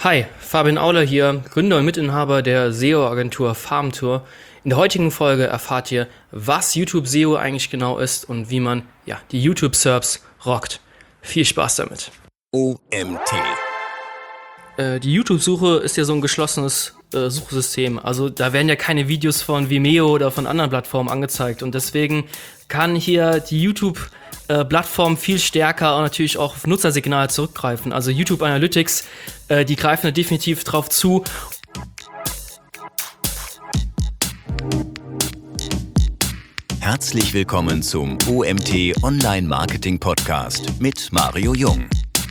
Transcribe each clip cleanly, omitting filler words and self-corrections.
Hi, Fabian Auler hier, Gründer und Mitinhaber der SEO-Agentur FarmTour. In der heutigen Folge erfahrt ihr, was YouTube SEO eigentlich genau ist und wie man die YouTube-SERPs rockt. Viel Spaß damit. OMT. Die YouTube-Suche ist ja so ein geschlossenes Suchsystem. Also da werden ja keine Videos von Vimeo oder von anderen Plattformen angezeigt. Und deswegen kann hier die YouTube-Plattform viel stärker und natürlich auch auf Nutzersignale zurückgreifen. Also YouTube Analytics, die greifen da definitiv drauf zu. Herzlich willkommen zum OMT Online Marketing Podcast mit Mario Jung.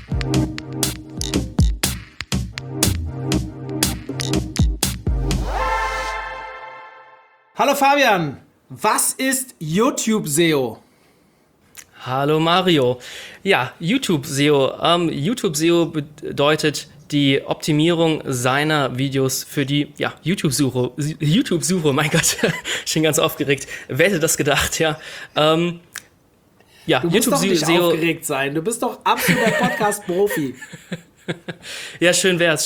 Hallo Fabian, was ist YouTube SEO? Hallo Mario. Ja, YouTube SEO. YouTube SEO bedeutet die Optimierung seiner Videos für die YouTube-Suche. YouTube-Suche, mein Gott, ich bin ganz aufgeregt. Wer hätte das gedacht, ja? Du musst doch nicht aufgeregt sein, du bist doch absoluter Podcast-Profi. Ja, schön wär's.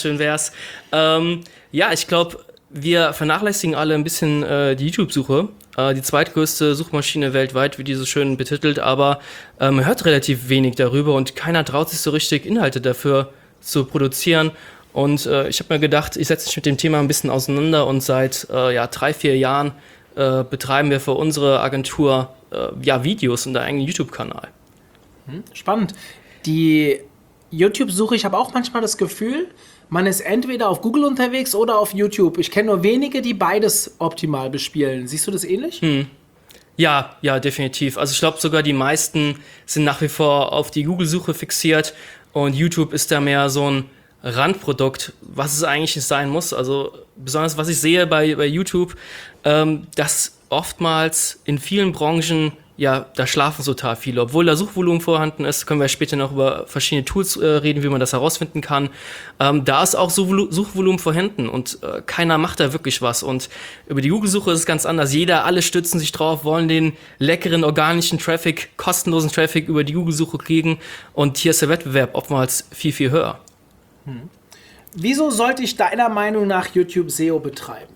Ich glaube, wir vernachlässigen alle ein bisschen die YouTube-Suche. Die zweitgrößte Suchmaschine weltweit, wie die so schön betitelt, aber man hört relativ wenig darüber und keiner traut sich so richtig, Inhalte dafür zu produzieren. Und ich habe mir gedacht, ich setze mich mit dem Thema ein bisschen auseinander und seit 3-4 Jahren betreiben wir für unsere Agentur Videos und einen eigenen YouTube-Kanal. Spannend. Die YouTube-Suche, ich habe auch manchmal das Gefühl, man ist entweder auf Google unterwegs oder auf YouTube. Ich kenne nur wenige, die beides optimal bespielen. Siehst du das ähnlich? Ja, definitiv. Also ich glaube sogar die meisten sind nach wie vor auf die Google-Suche fixiert und YouTube ist da mehr so ein Randprodukt, was es eigentlich nicht sein muss. Also besonders was ich sehe bei YouTube, dass oftmals in vielen Branchen da schlafen total viele. Obwohl da Suchvolumen vorhanden ist, können wir später noch über verschiedene Tools reden, wie man das herausfinden kann. Da ist auch Suchvolumen vorhanden und keiner macht da wirklich was. Und über die Google-Suche ist es ganz anders. Alle stützen sich drauf, wollen den leckeren, organischen Traffic, kostenlosen Traffic über die Google-Suche kriegen. Und hier ist der Wettbewerb oftmals viel, viel höher. Wieso sollte ich deiner Meinung nach YouTube SEO betreiben?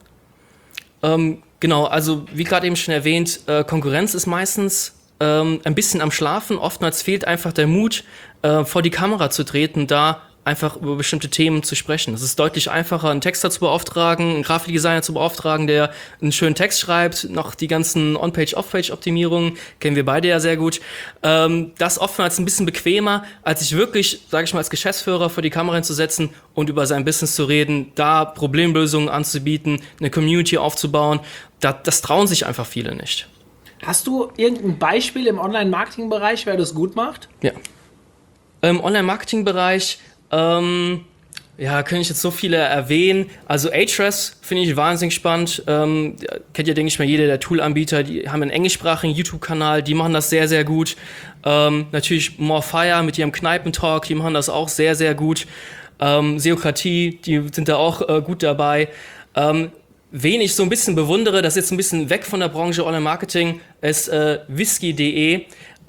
Genau, also wie gerade eben schon erwähnt, Konkurrenz ist meistens ein bisschen am Schlafen. Oftmals fehlt einfach der Mut, vor die Kamera zu treten, da einfach über bestimmte Themen zu sprechen. Es ist deutlich einfacher, einen Texter zu beauftragen, einen Grafikdesigner zu beauftragen, der einen schönen Text schreibt, noch die ganzen On-Page, Off-Page-Optimierungen, kennen wir beide ja sehr gut. Das oftmals ein bisschen bequemer, als sich wirklich, sage ich mal, als Geschäftsführer vor die Kamera hinzusetzen und über sein Business zu reden, da Problemlösungen anzubieten, eine Community aufzubauen. Das trauen sich einfach viele nicht. Hast du irgendein Beispiel im Online-Marketing-Bereich, wer das gut macht? Ja. Im Online-Marketing-Bereich können ich jetzt so viele erwähnen. Also Ahrefs finde ich wahnsinnig spannend. Kennt ja, denke ich mal, jeder der Tool-Anbieter. Die haben einen englischsprachigen YouTube-Kanal, die machen das sehr, sehr gut. Natürlich Morefire mit ihrem Kneipentalk, die machen das auch sehr, sehr gut. Seokratie, die sind da auch gut dabei. Wen ich so ein bisschen bewundere, das ist jetzt ein bisschen weg von der Branche Online-Marketing, ist Whisky.de.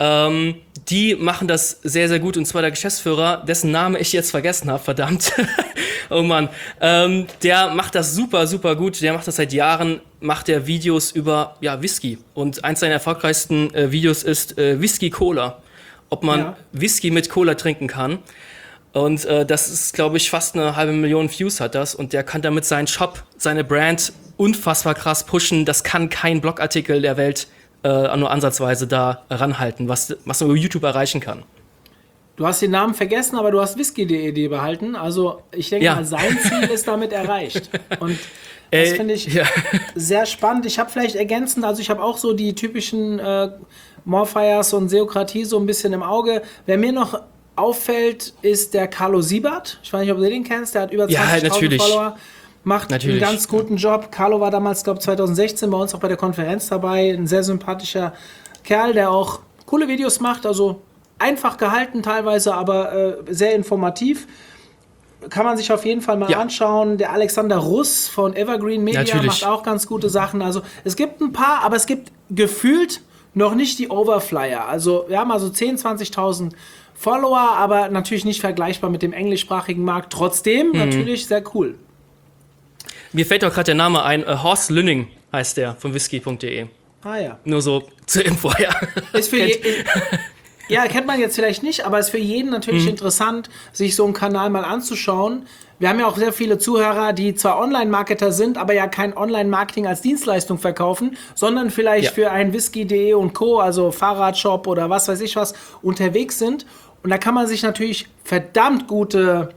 Die machen das sehr, sehr gut, und zwar der Geschäftsführer, dessen Name ich jetzt vergessen habe, verdammt. Oh Mann. Der macht das super, super gut. Der macht das seit Jahren, macht der Videos über Whisky. Und eins seiner erfolgreichsten Videos ist Whisky Cola. Ob man Whisky mit Cola trinken kann. Und das ist, glaube ich, fast 500.000 Views hat das. Und der kann damit seinen Shop, seine Brand unfassbar krass pushen. Das kann kein Blogartikel der Welt nur ansatzweise da ranhalten, was man über YouTube erreichen kann. Du hast den Namen vergessen, aber du hast Whisky.de behalten. Also ich denke mal, sein Ziel ist damit erreicht. Und das finde ich sehr spannend. Ich habe vielleicht ergänzend, also ich habe auch so die typischen Morefires und Seokratie so ein bisschen im Auge. Wer mir noch auffällt, ist der Carlo Siebert. Ich weiß nicht, ob du den kennst. Der hat über 20.000 Follower. Macht einen ganz guten Job. Carlo war damals, glaube ich, 2016 bei uns auch bei der Konferenz dabei. Ein sehr sympathischer Kerl, der auch coole Videos macht. Also einfach gehalten teilweise, aber sehr informativ. Kann man sich auf jeden Fall mal anschauen. Der Alexander Russ von Evergreen Media macht auch ganz gute Sachen. Also es gibt ein paar, aber es gibt gefühlt noch nicht die Overflyer. Also wir haben also 10.000, 20.000 Follower, aber natürlich nicht vergleichbar mit dem englischsprachigen Markt. Trotzdem natürlich sehr cool. Mir fällt auch gerade der Name ein. Horst Lünning heißt der von whisky.de. Ah ja. Nur so zur Info, ja. Ist für ja, kennt man jetzt vielleicht nicht, aber ist für jeden natürlich interessant, sich so einen Kanal mal anzuschauen. Wir haben ja auch sehr viele Zuhörer, die zwar Online-Marketer sind, aber ja kein Online-Marketing als Dienstleistung verkaufen, sondern vielleicht für ein Whisky.de und Co., also Fahrradshop oder was weiß ich was, unterwegs sind. Und da kann man sich natürlich verdammt gute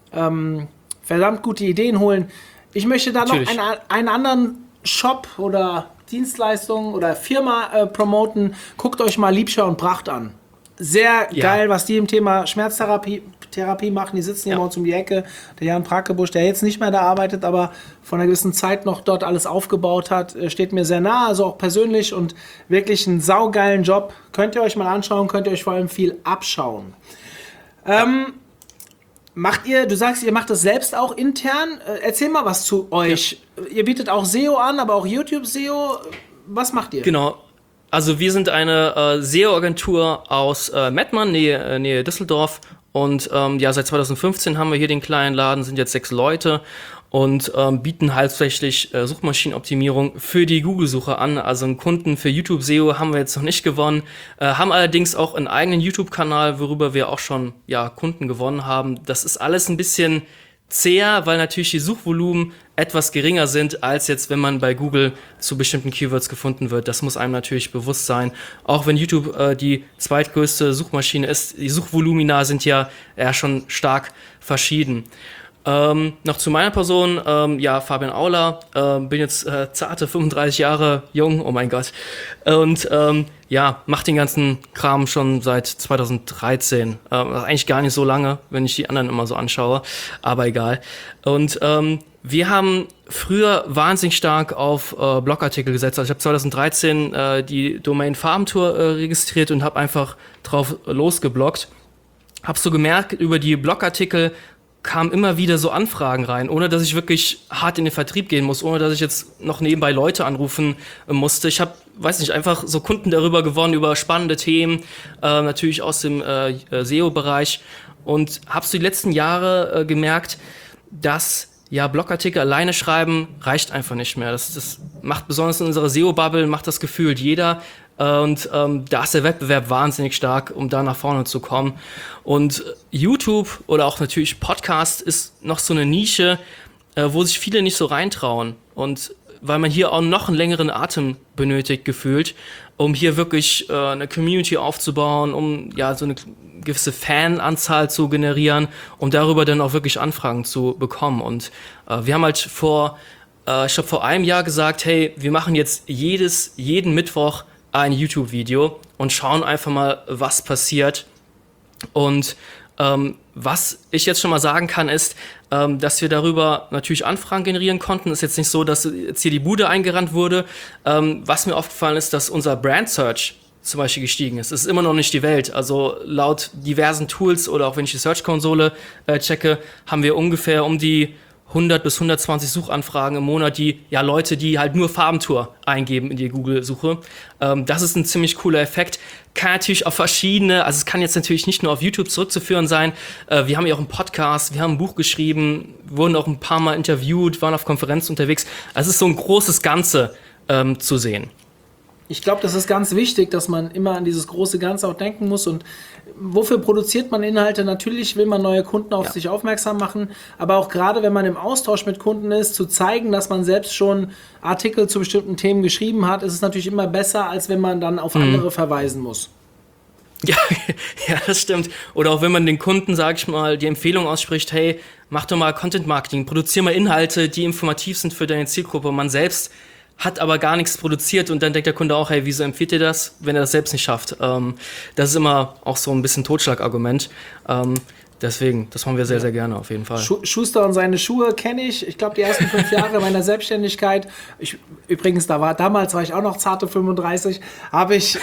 Ideen holen. Ich möchte da noch einen anderen Shop oder Dienstleistung oder Firma promoten. Guckt euch mal Liebscher und Bracht an. Sehr geil, was die im Thema Schmerztherapie machen. Die sitzen hier bei uns um die Ecke. Der Jan Prakebusch, der jetzt nicht mehr da arbeitet, aber von einer gewissen Zeit noch dort alles aufgebaut hat, steht mir sehr nah, also auch persönlich und wirklich einen saugeilen Job. Könnt ihr euch mal anschauen, könnt ihr euch vor allem viel abschauen. Du sagst, ihr macht das selbst auch intern. Erzähl mal was zu euch. Ja. Ihr bietet auch SEO an, aber auch YouTube-SEO. Was macht ihr? Genau. Also wir sind eine SEO-Agentur aus Mettmann, Nähe Düsseldorf. Und seit 2015 haben wir hier den kleinen Laden, sind jetzt 6 Leute und bieten hauptsächlich Suchmaschinenoptimierung für die Google-Suche an. Also einen Kunden für YouTube-SEO haben wir jetzt noch nicht gewonnen, haben allerdings auch einen eigenen YouTube-Kanal, worüber wir auch schon Kunden gewonnen haben. Das ist alles ein bisschen zäher, weil natürlich die Suchvolumen etwas geringer sind, als jetzt, wenn man bei Google zu bestimmten Keywords gefunden wird. Das muss einem natürlich bewusst sein. Auch wenn YouTube die zweitgrößte Suchmaschine ist, die Suchvolumina sind ja schon stark verschieden. Noch zu meiner Person, Fabian Auler, bin jetzt zarte 35 Jahre jung, oh mein Gott, und mach den ganzen Kram schon seit 2013, eigentlich gar nicht so lange, wenn ich die anderen immer so anschaue, aber egal. Und wir haben früher wahnsinnig stark auf Blogartikel gesetzt. Also ich habe 2013 die Domain Farbentour registriert und habe einfach drauf losgebloggt. Habe so gemerkt, über die Blogartikel kamen immer wieder so Anfragen rein, ohne dass ich wirklich hart in den Vertrieb gehen muss, ohne dass ich jetzt noch nebenbei Leute anrufen musste. Ich habe, einfach so Kunden darüber gewonnen, über spannende Themen, natürlich aus dem SEO-Bereich und habe so die letzten Jahre gemerkt, dass Blogartikel alleine schreiben reicht einfach nicht mehr. Das macht besonders in unserer SEO-Bubble, macht das gefühlt jeder. Und da ist der Wettbewerb wahnsinnig stark, um da nach vorne zu kommen. Und YouTube oder auch natürlich Podcast ist noch so eine Nische, wo sich viele nicht so reintrauen. Und weil man hier auch noch einen längeren Atem benötigt, gefühlt, um hier wirklich eine Community aufzubauen, um so eine gewisse Fananzahl zu generieren, um darüber dann auch wirklich Anfragen zu bekommen. Und wir haben halt vor einem Jahr gesagt, hey, wir machen jetzt jeden Mittwoch ein YouTube-Video und schauen einfach mal, was passiert. Und was ich jetzt schon mal sagen kann, ist, dass wir darüber natürlich Anfragen generieren konnten. Ist jetzt nicht so, dass jetzt hier die Bude eingerannt wurde. Was mir aufgefallen ist, dass unser Brand Search zum Beispiel gestiegen ist. Es ist immer noch nicht die Welt. Also laut diversen Tools oder auch wenn ich die Search-Konsole checke, haben wir ungefähr um die 100 bis 120 Suchanfragen im Monat, die Leute, die halt nur Farbentour eingeben in die Google-Suche. Das ist ein ziemlich cooler Effekt. Kann natürlich auf es kann jetzt natürlich nicht nur auf YouTube zurückzuführen sein. Wir haben ja auch einen Podcast, wir haben ein Buch geschrieben, wurden auch ein paar Mal interviewt, waren auf Konferenzen unterwegs. Also es ist so ein großes Ganze zu sehen. Ich glaube, das ist ganz wichtig, dass man immer an dieses große Ganze auch denken muss. Und wofür produziert man Inhalte? Natürlich will man neue Kunden auf sich aufmerksam machen, aber auch gerade, wenn man im Austausch mit Kunden ist, zu zeigen, dass man selbst schon Artikel zu bestimmten Themen geschrieben hat, ist es natürlich immer besser, als wenn man dann auf andere verweisen muss. Ja, das stimmt. Oder auch wenn man den Kunden, sag ich mal, die Empfehlung ausspricht, hey, mach doch mal Content Marketing, produziere mal Inhalte, die informativ sind für deine Zielgruppe. Man selbst hat aber gar nichts produziert und dann denkt der Kunde auch, hey, wieso empfiehlt ihr das, wenn er das selbst nicht schafft? Das ist immer auch so ein bisschen Totschlagargument. Deswegen, das machen wir sehr, sehr gerne auf jeden Fall. Schuster und seine Schuhe kenne ich. Ich glaube, die ersten 5 Jahre meiner Selbstständigkeit. Damals war ich auch noch zarte 35. Habe ich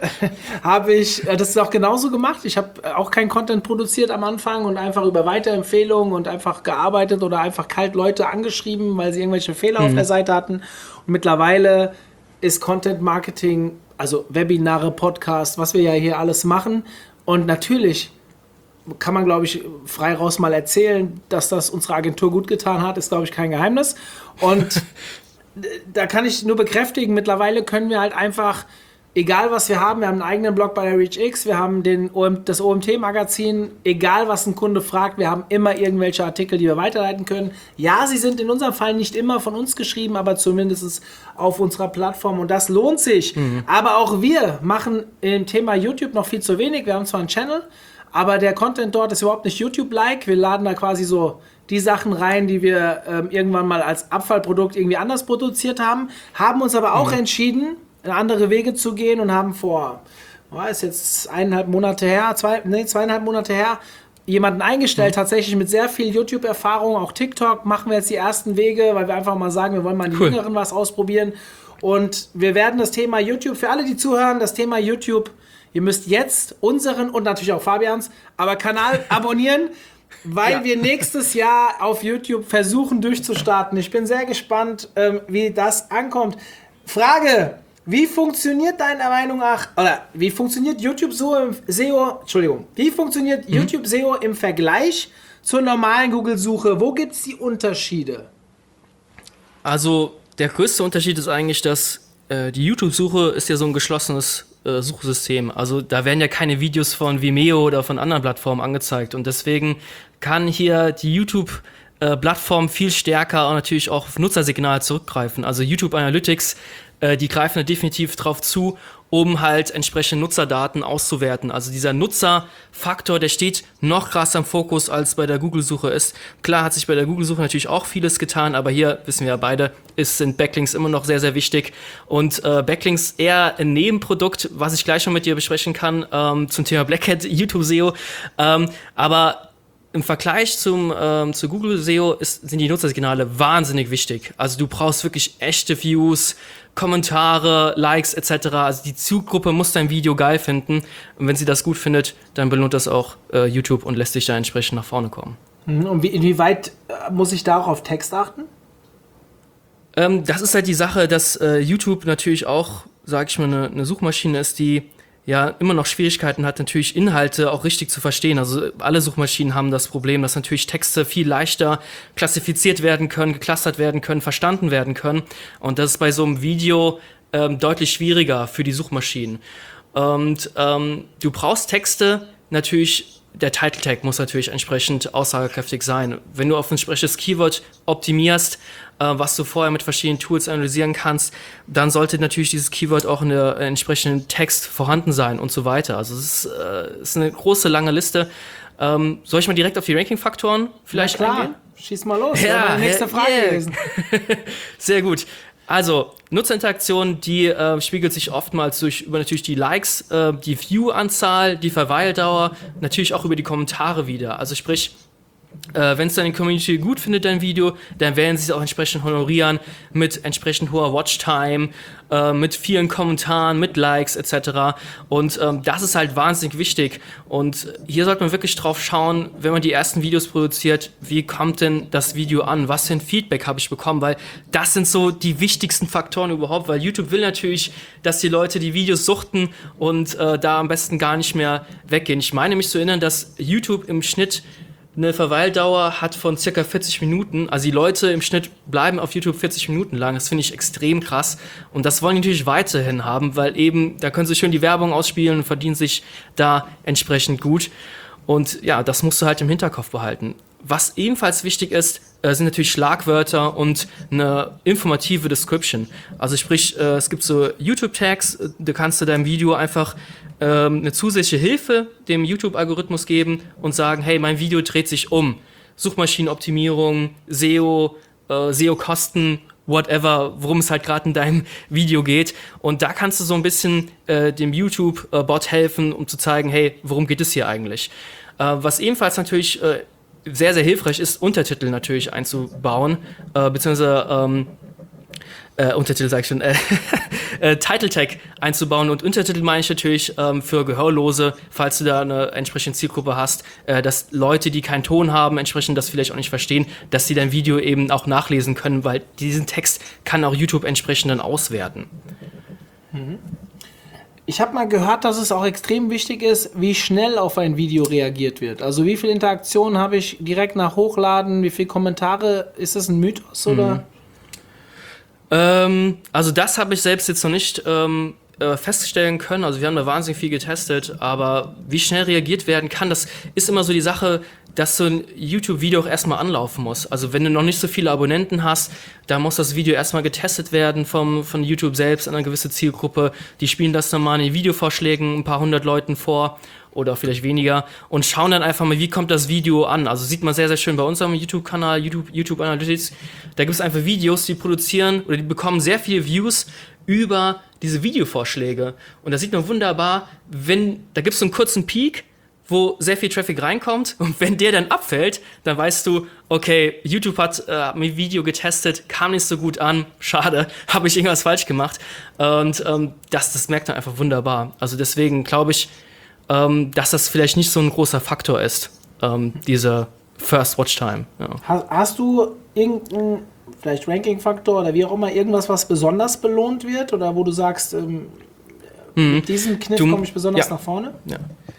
das auch genauso gemacht. Ich habe auch kein Content produziert am Anfang und einfach über Weiterempfehlungen und einfach gearbeitet oder einfach kalt Leute angeschrieben, weil sie irgendwelche Fehler auf der Seite hatten. Und mittlerweile ist Content Marketing also Webinare, Podcasts, was wir ja hier alles machen. Und natürlich kann man, glaube ich, frei raus mal erzählen, dass das unsere Agentur gut getan hat, ist, glaube ich, kein Geheimnis. Und da kann ich nur bekräftigen, mittlerweile können wir halt einfach, egal was wir haben einen eigenen Blog bei der ReachX, wir haben das OMT-Magazin, egal was ein Kunde fragt, wir haben immer irgendwelche Artikel, die wir weiterleiten können. Ja, sie sind in unserem Fall nicht immer von uns geschrieben, aber zumindest auf unserer Plattform und das lohnt sich. Aber auch wir machen im Thema YouTube noch viel zu wenig. Wir haben zwar einen Channel, aber der Content dort ist überhaupt nicht YouTube-like. Wir laden da quasi so die Sachen rein, die wir irgendwann mal als Abfallprodukt irgendwie anders produziert haben uns aber auch entschieden, andere Wege zu gehen und haben ist jetzt 2,5 Monate her, jemanden eingestellt, tatsächlich mit sehr viel YouTube-Erfahrung, auch TikTok machen wir jetzt die ersten Wege, weil wir einfach mal sagen, wir wollen mal die Jüngeren was ausprobieren und wir werden das Thema YouTube, für alle, die zuhören, das Thema YouTube, ihr müsst jetzt unseren und natürlich auch Fabians, aber Kanal abonnieren, weil wir nächstes Jahr auf YouTube versuchen durchzustarten. Ich bin sehr gespannt, wie das ankommt. Frage: Wie funktioniert deiner Meinung nach, oder wie funktioniert YouTube SEO im Vergleich zur normalen Google-Suche? Wo gibt es die Unterschiede? Also der größte Unterschied ist eigentlich, dass die YouTube-Suche ist ja so ein geschlossenes Suchsystem. Also da werden ja keine Videos von Vimeo oder von anderen Plattformen angezeigt und deswegen kann hier die YouTube-Plattform viel stärker und natürlich auch auf Nutzersignal zurückgreifen. Also YouTube Analytics, die greifen da definitiv drauf zu, um halt entsprechende Nutzerdaten auszuwerten. Also dieser Nutzerfaktor, der steht noch krasser im Fokus, als bei der Google-Suche ist. Klar hat sich bei der Google-Suche natürlich auch vieles getan, aber hier, wissen wir ja beide, sind Backlinks immer noch sehr, sehr wichtig. Und Backlinks eher ein Nebenprodukt, was ich gleich noch mit dir besprechen kann, zum Thema Black Hat YouTube SEO. Aber im Vergleich zu Google SEO sind die Nutzersignale wahnsinnig wichtig. Also du brauchst wirklich echte Views, Kommentare, Likes etc. Also die Zielgruppe muss dein Video geil finden. Und wenn sie das gut findet, dann belohnt das auch YouTube und lässt dich da entsprechend nach vorne kommen. Und inwieweit muss ich da auch auf Text achten? Das ist halt die Sache, dass YouTube natürlich auch, sag ich mal, eine Suchmaschine ist, die ja immer noch Schwierigkeiten hat, natürlich Inhalte auch richtig zu verstehen. Also alle Suchmaschinen haben das Problem, dass natürlich Texte viel leichter klassifiziert werden können, geclustert werden können, verstanden werden können. Und das ist bei so einem Video deutlich schwieriger für die Suchmaschinen. Und du brauchst Texte, natürlich, der Title Tag muss natürlich entsprechend aussagekräftig sein. Wenn du auf ein entsprechendes Keyword optimierst, was du vorher mit verschiedenen Tools analysieren kannst, dann sollte natürlich dieses Keyword auch in der entsprechenden Text vorhanden sein und so weiter. Also es ist eine große, lange Liste. Soll ich mal direkt auf die Ranking-Faktoren vielleicht eingehen? Schieß mal los. Ja, nächste Frage gewesen. Sehr gut. Also, Nutzerinteraktion, die spiegelt sich oftmals über natürlich die Likes, die View-Anzahl, die Verweildauer, natürlich auch über die Kommentare wieder. Also sprich, wenn es deine Community gut findet, dein Video, dann werden sie es auch entsprechend honorieren mit entsprechend hoher Watchtime, mit vielen Kommentaren, mit Likes etc. Und das ist halt wahnsinnig wichtig. Und hier sollte man wirklich drauf schauen, wenn man die ersten Videos produziert, wie kommt denn das Video an? Was für ein Feedback habe ich bekommen? Weil das sind so die wichtigsten Faktoren überhaupt, weil YouTube will natürlich, dass die Leute die Videos suchten und da am besten gar nicht mehr weggehen. Ich meine mich zu erinnern, dass YouTube im Schnitt eine Verweildauer hat von circa 40 Minuten. Also die Leute im Schnitt bleiben auf YouTube 40 Minuten lang. Das finde ich extrem krass. Und das wollen die natürlich weiterhin haben, weil eben, da können sie schön die Werbung ausspielen und verdienen sich da entsprechend gut. Und ja, das musst du halt im Hinterkopf behalten. Was ebenfalls wichtig ist, sind natürlich Schlagwörter und eine informative Description. Also sprich, es gibt so YouTube-Tags, da kannst du deinem Video einfach eine zusätzliche Hilfe dem YouTube-Algorithmus geben und sagen, hey, mein Video dreht sich um Suchmaschinenoptimierung, SEO, SEO-Kosten, whatever, worum es halt gerade in deinem Video geht. Und da kannst du so ein bisschen dem YouTube-Bot helfen, um zu zeigen, hey, worum geht es hier eigentlich? Was ebenfalls natürlich sehr, sehr hilfreich ist, Untertitel natürlich einzubauen, beziehungsweise Untertitel sag ich schon, Title Tag einzubauen. Und Untertitel meine ich natürlich für Gehörlose, falls du da eine entsprechende Zielgruppe hast, dass Leute, die keinen Ton haben, entsprechend das vielleicht auch nicht verstehen, dass sie dein Video eben auch nachlesen können, weil diesen Text kann auch YouTube entsprechend dann auswerten. Ich habe mal gehört, dass es auch extrem wichtig ist, wie schnell auf ein Video reagiert wird. Also wie viele Interaktionen habe ich direkt nach Hochladen, wie viele Kommentare, ist das ein Mythos oder? Also das habe ich selbst jetzt noch nicht feststellen können. Also wir haben da wahnsinnig viel getestet, aber wie schnell reagiert werden kann, das ist immer so die Sache, dass so ein YouTube-Video auch erstmal anlaufen muss. Also wenn du noch nicht so viele Abonnenten hast, da muss das Video erstmal getestet werden von YouTube selbst an eine gewisse Zielgruppe. Die spielen das normal in Videovorschlägen ein paar hundert Leuten vor oder vielleicht weniger und schauen dann einfach mal, wie kommt das Video an. Also sieht man sehr, sehr schön bei unserem YouTube-Kanal, YouTube Analytics. Da gibt es einfach Videos, die produzieren oder die bekommen sehr viele Views über diese Videovorschläge. Und da sieht man wunderbar, da gibt es so einen kurzen Peak, wo sehr viel Traffic reinkommt und wenn der dann abfällt, dann weißt du, okay, YouTube hat mein Video getestet, kam nicht so gut an, schade, habe ich irgendwas falsch gemacht und das merkt man einfach wunderbar. Also deswegen glaube ich, dass das vielleicht nicht so ein großer Faktor ist, diese First Watch Time. Ja. Hast du irgendeinen vielleicht Ranking-Faktor oder wie auch immer, irgendwas, was besonders belohnt wird oder wo du sagst, mit diesem Kniff komme ich besonders nach vorne? Ja.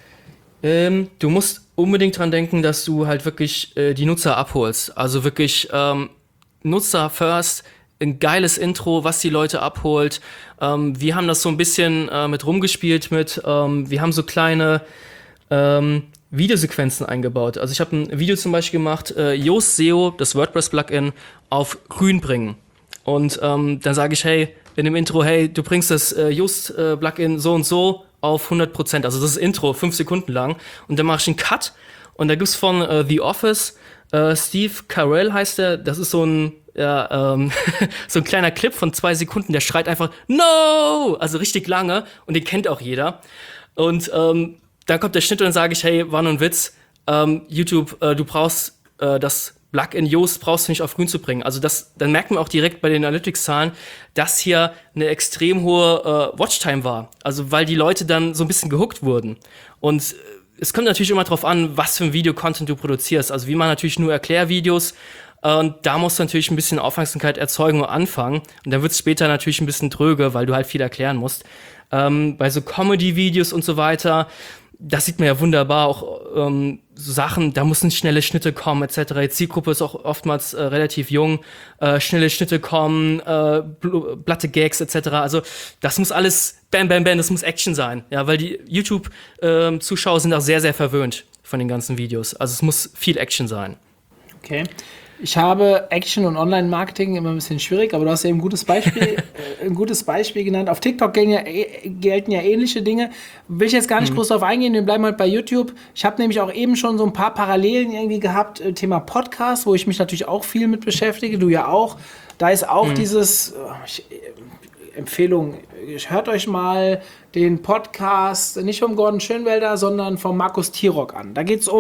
Du musst unbedingt dran denken, dass du halt wirklich die Nutzer abholst. Also wirklich Nutzer first, ein geiles Intro, was die Leute abholt. Wir haben das so ein bisschen mit rumgespielt wir haben so kleine Videosequenzen eingebaut. Also ich habe ein Video zum Beispiel gemacht, Yoast SEO, das WordPress-Plugin, auf grün bringen. Und dann sage ich, hey, in dem Intro, hey, du bringst das Yoast-Plugin so und so auf 100%. Also das ist Intro, 5 Sekunden lang. Und dann mache ich einen Cut. Und da gibt's von The Office, Steve Carell heißt der, das ist so ein so ein kleiner Clip von 2 Sekunden, der schreit einfach No! Also richtig lange. Und den kennt auch jeder. Und dann kommt der Schnitt und dann sage ich, hey, war nur ein Witz. YouTube, du brauchst das Plugin Yoast brauchst du nicht auf grün zu bringen. Also dann merkt man auch direkt bei den Analytics-Zahlen, dass hier eine extrem hohe Watchtime war. Also weil die Leute dann so ein bisschen gehookt wurden. Und es kommt natürlich immer drauf an, was für ein Video-Content du produzierst. Also wie man natürlich nur Erklärvideos. Und da musst du natürlich ein bisschen Aufmerksamkeit erzeugen und anfangen. Und dann wird es später natürlich ein bisschen dröge, weil du halt viel erklären musst. Bei so Comedy-Videos und so weiter, das sieht man ja wunderbar, auch so Sachen, da müssen schnelle Schnitte kommen, etc. Die Zielgruppe ist auch oftmals relativ jung, schnelle Schnitte kommen, platte Gags, etc. Also das muss alles bam, bam, bam, das muss Action sein, ja, weil die YouTube-Zuschauer sind auch sehr, sehr verwöhnt von den ganzen Videos. Also es muss viel Action sein. Okay. Ich habe Action und Online-Marketing immer ein bisschen schwierig, aber du hast ja ein gutes Beispiel genannt. Auf TikTok gelten ja ähnliche Dinge. Will ich jetzt gar nicht groß darauf eingehen, wir bleiben halt bei YouTube. Ich habe nämlich auch eben schon so ein paar Parallelen irgendwie gehabt, Thema Podcast, wo ich mich natürlich auch viel mit beschäftige, du ja auch. Da ist auch dieses, Empfehlung, hört euch mal den Podcast, nicht vom Gordon Schönwelder, sondern vom Markus Tirok an. Da geht es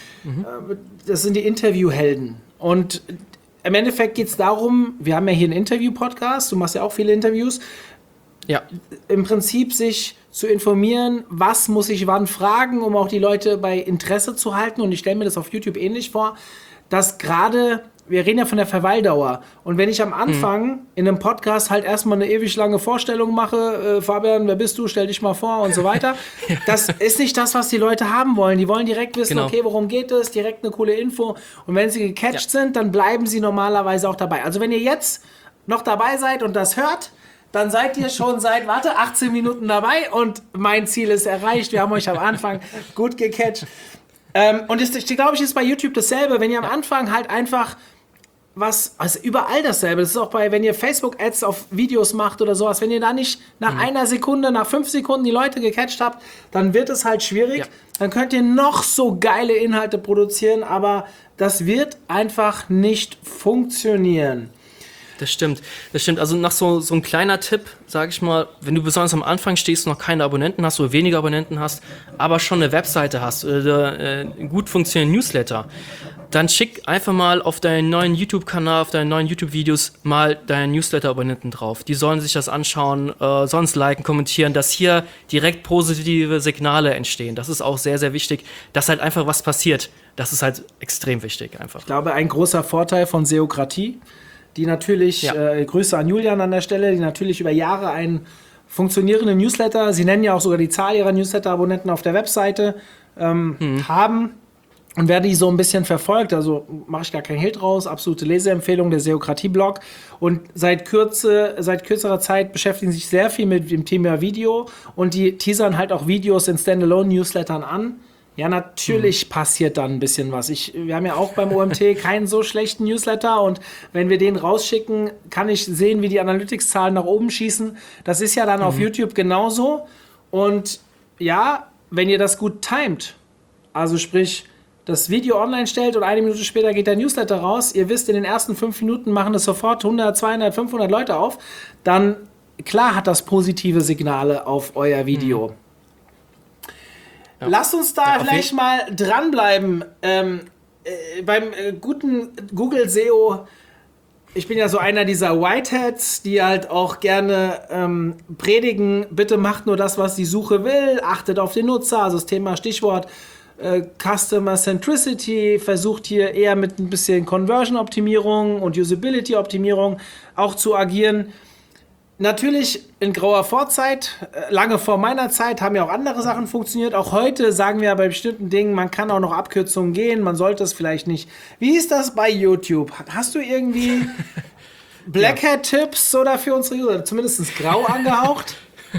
das sind die Interviewhelden. Und im Endeffekt geht es darum, wir haben ja hier einen Interview-Podcast, du machst ja auch viele Interviews, ja. Im Prinzip sich zu informieren, was muss ich wann fragen, um auch die Leute bei Interesse zu halten. Und ich stelle mir das auf YouTube ähnlich vor, dass gerade, wir reden ja von der Verweildauer. Und wenn ich am Anfang in einem Podcast halt erstmal eine ewig lange Vorstellung mache, Fabian, wer bist du, stell dich mal vor und so weiter, das ist nicht das, was die Leute haben wollen. Die wollen direkt wissen, okay, worum geht es, direkt eine coole Info. Und wenn sie gecatcht sind, dann bleiben sie normalerweise auch dabei. Also wenn ihr jetzt noch dabei seid und das hört, dann seid ihr schon seit, 18 Minuten dabei und mein Ziel ist erreicht. Wir haben euch am Anfang gut gecatcht. Und ich glaube, ist bei YouTube dasselbe. Wenn ihr am Anfang halt einfach also überall dasselbe. Das ist auch wenn ihr Facebook-Ads auf Videos macht oder sowas, wenn ihr da nicht nach einer Sekunde, nach 5 Sekunden die Leute gecatcht habt, dann wird es halt schwierig. Ja. Dann könnt ihr noch so geile Inhalte produzieren, aber das wird einfach nicht funktionieren. Das stimmt. Also noch so ein kleiner Tipp, sage ich mal, wenn du besonders am Anfang stehst, noch keine Abonnenten hast oder weniger Abonnenten hast, aber schon eine Webseite hast oder einen gut funktionierenden Newsletter, dann schick einfach mal auf deinen neuen YouTube-Kanal, auf deinen neuen YouTube-Videos mal deinen Newsletter-Abonnenten drauf. Die sollen sich das anschauen, sollen es liken, kommentieren, dass hier direkt positive Signale entstehen. Das ist auch sehr, sehr wichtig, dass halt einfach was passiert. Das ist halt extrem wichtig einfach. Ich glaube, ein großer Vorteil von Seokratie, die natürlich, Grüße an Julian an der Stelle, die natürlich über Jahre ein funktionierende Newsletter, sie nennen ja auch sogar die Zahl ihrer Newsletter-Abonnenten auf der Webseite, haben und wer die so ein bisschen verfolgt, also mache ich gar keinen Hehl draus, absolute Leseempfehlung, der Seokratie-Blog. Und seit kürzerer Zeit beschäftigen sich sehr viel mit dem Thema Video und die teasern halt auch Videos in Standalone-Newslettern an. Ja, natürlich passiert dann ein bisschen was. Wir haben ja auch beim OMT keinen so schlechten Newsletter und wenn wir den rausschicken, kann ich sehen, wie die Analytics-Zahlen nach oben schießen. Das ist ja dann auf YouTube genauso. Und ja, wenn ihr das gut timet, also sprich, das Video online stellt und 1 Minute später geht der Newsletter raus, ihr wisst, in den ersten 5 Minuten machen das sofort 100, 200, 500 Leute auf, dann klar hat das positive Signale auf euer Video. Ja. Lasst uns da vielleicht mal dranbleiben. Beim guten Google SEO, ich bin ja so einer dieser Whiteheads, die halt auch gerne predigen, bitte macht nur das, was die Suche will, achtet auf den Nutzer, also das Thema Stichwort Customer Centricity, versucht hier eher mit ein bisschen Conversion-Optimierung und Usability-Optimierung auch zu agieren. Natürlich in grauer Vorzeit, lange vor meiner Zeit, haben ja auch andere Sachen funktioniert. Auch heute sagen wir ja bei bestimmten Dingen, man kann auch noch Abkürzungen gehen, man sollte es vielleicht nicht. Wie ist das bei YouTube? Hast du irgendwie Black Hat-Tipps oder für unsere User? Zumindest grau angehaucht?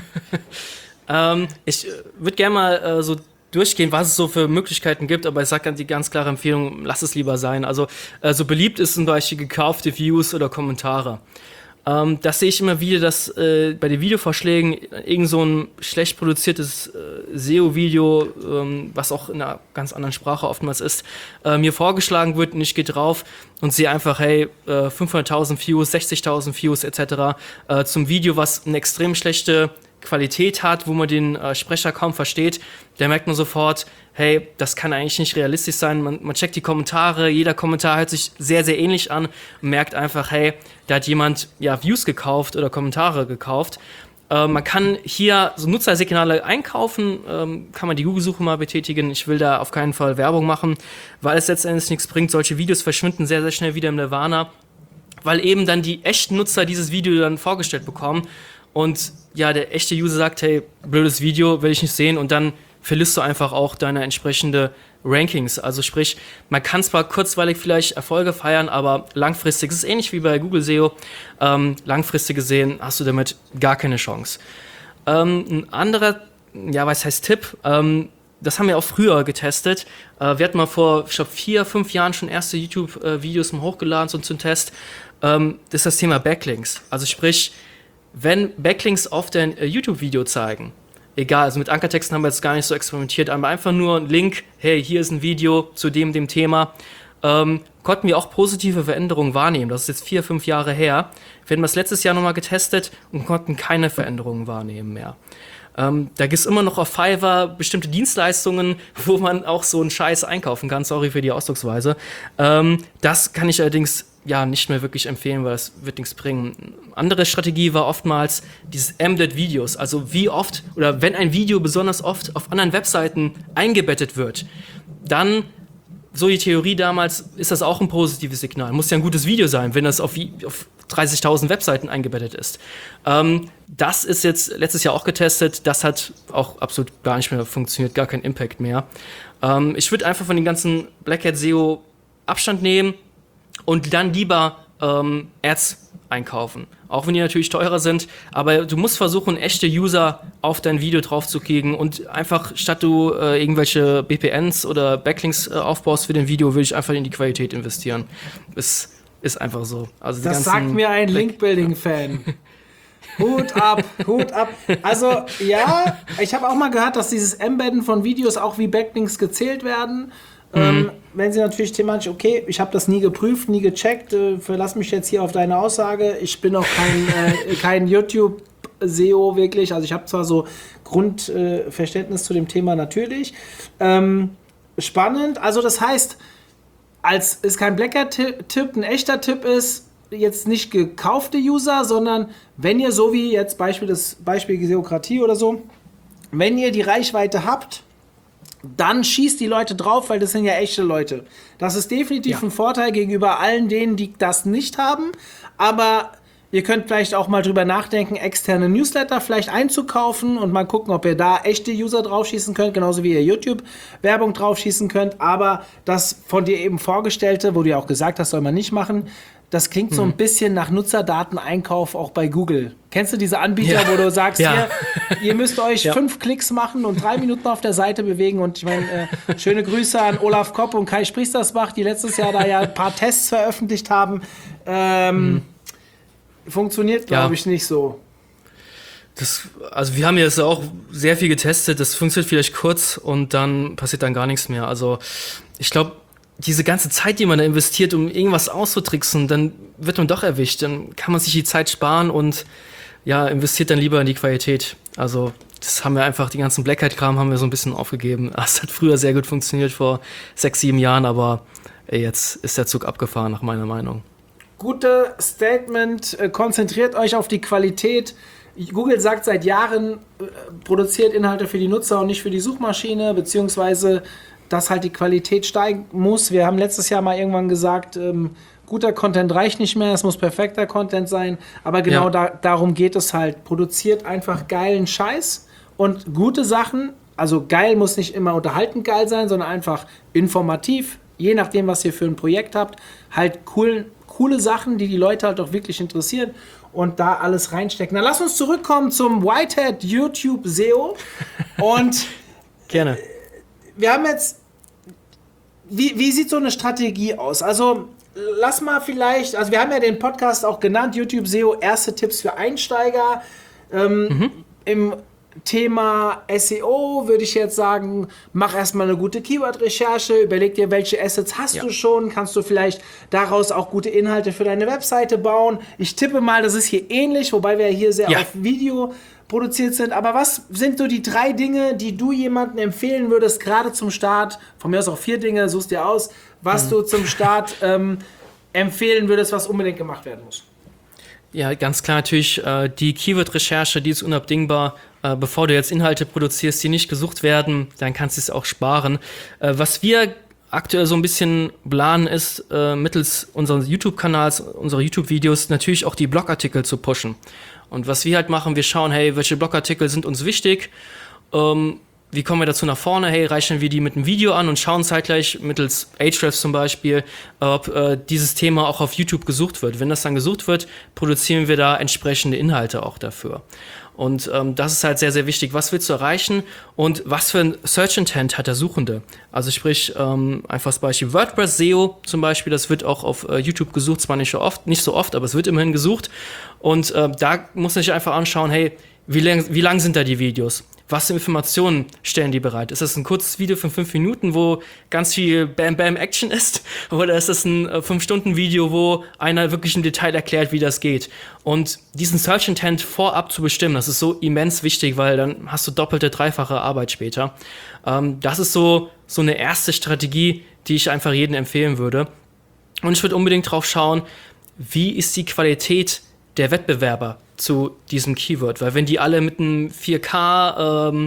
Ich würde gerne mal so durchgehen, was es so für Möglichkeiten gibt, aber ich sage die ganz klare Empfehlung, lass es lieber sein. Also so beliebt ist zum Beispiel gekaufte Views oder Kommentare. Das sehe ich immer wieder, dass bei den Videovorschlägen irgend so ein schlecht produziertes SEO-Video, was auch in einer ganz anderen Sprache oftmals ist, mir vorgeschlagen wird und ich gehe drauf und sehe einfach, hey, 500.000 Views, 60.000 Views etc. Zum Video, was eine extrem schlechte Qualität hat, wo man den Sprecher kaum versteht, da merkt man sofort, hey, das kann eigentlich nicht realistisch sein. Man checkt die Kommentare, jeder Kommentar hört sich sehr, sehr ähnlich an und merkt einfach, hey, da hat jemand Views gekauft oder Kommentare gekauft. Man kann hier so Nutzersignale einkaufen, kann man die Google-Suche mal betätigen. Ich will da auf keinen Fall Werbung machen, weil es letztendlich nichts bringt. Solche Videos verschwinden sehr, sehr schnell wieder im Nirvana, weil eben dann die echten Nutzer dieses Video dann vorgestellt bekommen. Und ja, der echte User sagt, hey, blödes Video, will ich nicht sehen. Und dann verlierst du einfach auch deine entsprechende Rankings. Also sprich, man kann zwar kurzweilig vielleicht Erfolge feiern, aber langfristig, es ist ähnlich wie bei Google SEO, langfristig gesehen hast du damit gar keine Chance. Ein anderer, was heißt Tipp, das haben wir auch früher getestet. Wir hatten mal vor, ich glaube, 4, 5 Jahren schon erste YouTube-Videos mal hochgeladen, so zum Test. Das ist das Thema Backlinks. Also sprich, wenn Backlinks auf dein YouTube-Video zeigen, egal, also mit Ankertexten haben wir jetzt gar nicht so experimentiert, aber einfach nur ein Link, hey, hier ist ein Video zu dem Thema, konnten wir auch positive Veränderungen wahrnehmen. Das ist jetzt 4, 5 Jahre her. Wir haben das letztes Jahr nochmal getestet und konnten keine Veränderungen wahrnehmen mehr. Da gibt es immer noch auf Fiverr bestimmte Dienstleistungen, wo man auch so einen Scheiß einkaufen kann. Sorry für die Ausdrucksweise. Das kann ich allerdings nicht mehr wirklich empfehlen, weil das wird nichts bringen. Andere Strategie war oftmals dieses Embedded-Videos. Also wie oft oder wenn ein Video besonders oft auf anderen Webseiten eingebettet wird, dann, so die Theorie damals, ist das auch ein positives Signal. Muss ja ein gutes Video sein, wenn das auf 30.000 Webseiten eingebettet ist. Das ist jetzt letztes Jahr auch getestet. Das hat auch absolut gar nicht mehr funktioniert, gar keinen Impact mehr. Ich würde einfach von den ganzen Black Hat SEO Abstand nehmen und dann lieber Ads einkaufen. Auch wenn die natürlich teurer sind, aber du musst versuchen, echte User auf dein Video drauf zu kriegen und einfach, statt du irgendwelche BPNs oder Backlinks aufbaust für den Video, will ich einfach in die Qualität investieren. Ist einfach so. Also das sagt mir ein Link-Building-Fan. Hut ab, Hut ab. Also ja, ich habe auch mal gehört, dass dieses Embedden von Videos auch wie Backlinks gezählt werden. Wenn sie natürlich thematisch, okay, ich habe das nie geprüft, nie gecheckt, verlass mich jetzt hier auf deine Aussage. Ich bin auch kein YouTube-SEO wirklich. Also ich habe zwar so Grundverständnis zu dem Thema natürlich. Spannend. Also das heißt, als es kein Black Hat-Tipp, ein echter Tipp ist, jetzt nicht gekaufte User, sondern wenn ihr so wie jetzt Beispiel Seokratie oder so, wenn ihr die Reichweite habt, dann schießt die Leute drauf, weil das sind ja echte Leute. Das ist definitiv ein Vorteil gegenüber allen denen, die das nicht haben. Aber Ihr könnt vielleicht auch mal drüber nachdenken, externe Newsletter vielleicht einzukaufen und mal gucken, ob ihr da echte User draufschießen könnt, genauso wie ihr YouTube-Werbung draufschießen könnt. Aber das von dir eben Vorgestellte, wo du ja auch gesagt hast, soll man nicht machen, das klingt so ein bisschen nach Nutzerdateneinkauf auch bei Google. Kennst du diese Anbieter, wo du sagst, ihr müsst euch 5 Klicks machen und 3 Minuten auf der Seite bewegen? Und ich meine, schöne Grüße an Olaf Kopp und Kai Spriestersbach, die letztes Jahr da ja ein paar Tests veröffentlicht haben. Funktioniert, glaube ich, nicht so. Also wir haben jetzt auch sehr viel getestet, das funktioniert vielleicht kurz und dann passiert dann gar nichts mehr. Also ich glaube, diese ganze Zeit, die man da investiert, um irgendwas auszutricksen, dann wird man doch erwischt. Dann kann man sich die Zeit sparen und investiert dann lieber in die Qualität. Also das haben wir einfach, die ganzen Black-Hat-Kram haben wir so ein bisschen aufgegeben. Das hat früher sehr gut funktioniert, vor 6, 7 Jahren, aber jetzt ist der Zug abgefahren, nach meiner Meinung. Gutes Statement, konzentriert euch auf die Qualität. Google sagt seit Jahren, produziert Inhalte für die Nutzer und nicht für die Suchmaschine, beziehungsweise dass halt die Qualität steigen muss. Wir haben letztes Jahr mal irgendwann gesagt, guter Content reicht nicht mehr, es muss perfekter Content sein, aber genau darum geht es halt. Produziert einfach geilen Scheiß und gute Sachen, also geil muss nicht immer unterhaltend geil sein, sondern einfach informativ, je nachdem, was ihr für ein Projekt habt, halt coole Sachen, die Leute halt auch wirklich interessieren und da alles reinstecken. Dann lass uns zurückkommen zum Whitehead YouTube SEO und gerne. Wir haben jetzt, wie sieht so eine Strategie aus? Also lass mal vielleicht, also wir haben ja den Podcast auch genannt, YouTube SEO, erste Tipps für Einsteiger. Im Thema SEO würde ich jetzt sagen, mach erstmal eine gute Keyword-Recherche, überleg dir, welche Assets hast du schon, kannst du vielleicht daraus auch gute Inhalte für deine Webseite bauen. Ich tippe mal, das ist hier ähnlich, wobei wir hier sehr auf Video produziert sind. Aber was sind so die 3 Dinge, die du jemandem empfehlen würdest, gerade zum Start, von mir aus auch 4 Dinge, suchst dir aus, was du zum Start empfehlen würdest, was unbedingt gemacht werden muss? Ja, ganz klar natürlich die Keyword-Recherche, die ist unabdingbar. Bevor du jetzt Inhalte produzierst, die nicht gesucht werden, dann kannst du es auch sparen. Was wir aktuell so ein bisschen planen ist, mittels unseres YouTube-Kanals, unserer YouTube-Videos natürlich auch die Blogartikel zu pushen. Und was wir halt machen, wir schauen, hey, welche Blogartikel sind uns wichtig, wie kommen wir dazu nach vorne, hey, reichen wir die mit einem Video an und schauen zeitgleich mittels Ahrefs zum Beispiel, ob dieses Thema auch auf YouTube gesucht wird. Wenn das dann gesucht wird, produzieren wir da entsprechende Inhalte auch dafür. Und das ist halt sehr, sehr wichtig, was willst du erreichen und was für ein Search Intent hat der Suchende. Also sprich, einfach das Beispiel WordPress SEO zum Beispiel, das wird auch auf YouTube gesucht, zwar nicht so oft, aber es wird immerhin gesucht. Und da muss man sich einfach anschauen, hey, wie lang sind da die Videos? Was für Informationen stellen die bereit? Ist das ein kurzes Video von 5 Minuten, wo ganz viel Bam-Bam-Action ist? Oder ist das ein 5-Stunden-Video, wo einer wirklich im Detail erklärt, wie das geht? Und diesen Search Intent vorab zu bestimmen, das ist so immens wichtig, weil dann hast du doppelte, dreifache Arbeit später. Das ist so eine erste Strategie, die ich einfach jedem empfehlen würde. Und ich würde unbedingt drauf schauen, wie ist die Qualität der Wettbewerber zu diesem Keyword, weil wenn die alle mit einem 4K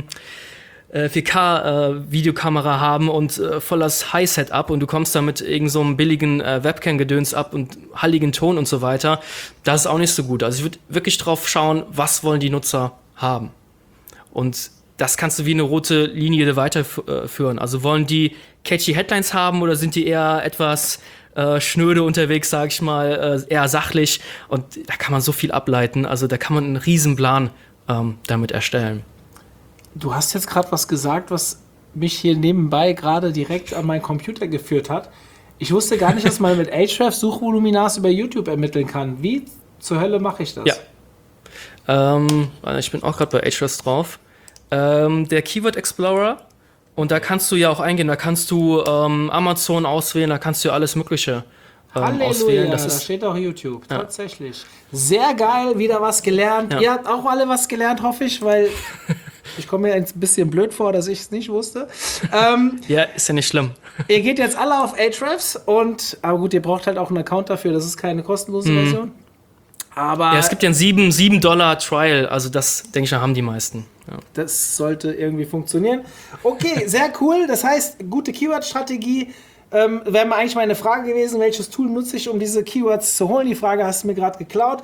Videokamera haben und volles High-Setup und du kommst da mit irgend so einem billigen Webcam-Gedöns ab und halligen Ton und so weiter, das ist auch nicht so gut. Also ich würde wirklich drauf schauen, was wollen die Nutzer haben. Und das kannst du wie eine rote Linie weiterführen. Also wollen die catchy Headlines haben oder sind die eher etwas schnöde unterwegs, sag ich mal, eher sachlich, und da kann man so viel ableiten, also da kann man einen riesen Plan damit erstellen. Du hast jetzt gerade was gesagt, was mich hier nebenbei gerade direkt an meinen Computer geführt hat. Ich wusste gar nicht, dass man mit Ahrefs Suchvoluminas über YouTube ermitteln kann. Wie zur Hölle mache ich das? Ja, ich bin auch gerade bei Ahrefs drauf. Der Keyword Explorer. Und da kannst du ja auch eingehen, da kannst du Amazon auswählen, da kannst du alles Mögliche auswählen. Da steht auch YouTube, tatsächlich. Sehr geil, wieder was gelernt. Ja. Ihr habt auch alle was gelernt, hoffe ich, weil ich komme mir ein bisschen blöd vor, dass ich es nicht wusste. Ja, ist ja nicht schlimm. Ihr geht jetzt alle auf Ahrefs aber gut, ihr braucht halt auch einen Account dafür, das ist keine kostenlose Version. Aber ja, es gibt ja ein $7 Trial, also das, denke ich, haben die meisten. Ja. Das sollte irgendwie funktionieren. Okay, sehr cool. Das heißt, gute Keyword-Strategie. wäre mal eigentlich meine Frage gewesen, welches Tool nutze ich, um diese Keywords zu holen? Die Frage hast du mir gerade geklaut.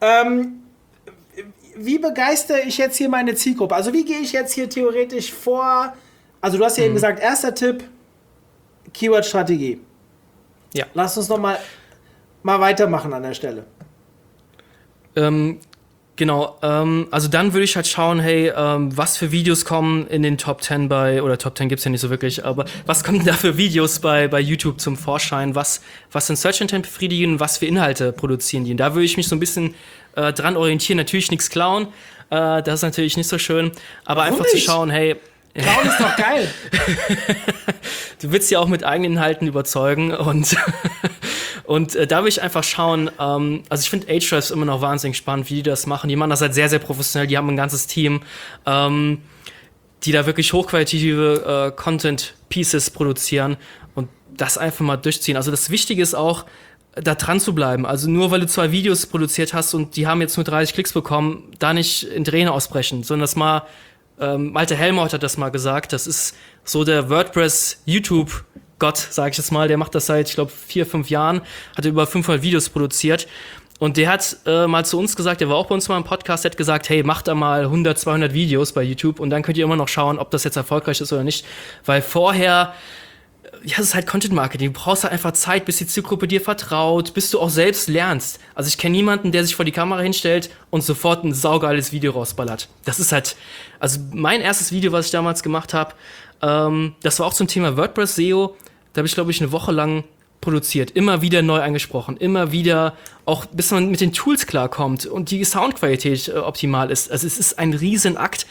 Wie begeistere ich jetzt hier meine Zielgruppe? Also wie gehe ich jetzt hier theoretisch vor? Also du hast ja eben gesagt, erster Tipp, Keyword-Strategie. Ja. Lass uns noch mal weitermachen an der Stelle. Genau, also dann würde ich halt schauen, hey, was für Videos kommen in den Top 10 oder Top 10 gibt's ja nicht so wirklich, aber was kommen da für Videos bei YouTube zum Vorschein, was sind Search Intent befriedigen, was für Inhalte produzieren die? Und da würde ich mich so ein bisschen dran orientieren, natürlich nichts klauen, das ist natürlich nicht so schön, aber einfach zu schauen, hey, Klauen ist doch geil. Du willst ja auch mit eigenen Inhalten überzeugen und da will ich einfach schauen, also ich finde Ahrefs immer noch wahnsinnig spannend, wie die das machen. Die machen das halt sehr, sehr professionell, die haben ein ganzes Team, die da wirklich hochqualitative Content-Pieces produzieren und das einfach mal durchziehen. Also das Wichtige ist auch, da dran zu bleiben. Also nur weil du 2 Videos produziert hast und die haben jetzt nur 30 Klicks bekommen, da nicht in Tränen ausbrechen, sondern das mal Malte Helmholtz hat das mal gesagt, das ist so der WordPress-YouTube-Gott, sag ich jetzt mal, der macht das seit, ich glaube, 4-5 Jahren, hat über 500 Videos produziert und der hat mal zu uns gesagt, der war auch bei uns mal im Podcast, der hat gesagt, hey, macht da mal 100, 200 Videos bei YouTube und dann könnt ihr immer noch schauen, ob das jetzt erfolgreich ist oder nicht, weil vorher, ja, es ist halt Content-Marketing. Du brauchst halt einfach Zeit, bis die Zielgruppe dir vertraut, bis du auch selbst lernst. Also ich kenne niemanden, der sich vor die Kamera hinstellt und sofort ein saugeiles Video rausballert. Das ist halt, also mein erstes Video, was ich damals gemacht habe, das war auch zum Thema WordPress-SEO. Da habe ich, glaube ich, eine Woche lang produziert. Immer wieder neu eingesprochen. Immer wieder, auch bis man mit den Tools klarkommt und die Soundqualität optimal ist. Also es ist ein Riesenakt.